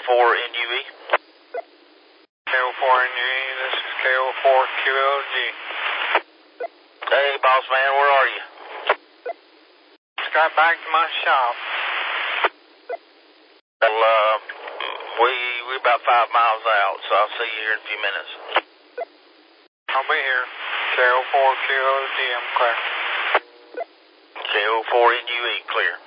KO4NUE. KO4NUE, this is KO4QLG. Hey, boss man, where are you? Just got back to my shop. Well, we're about 5 miles out, so I'll see you here in a few minutes. I'll be here. KO4QLG, I'm clear. KO4NUE, clear.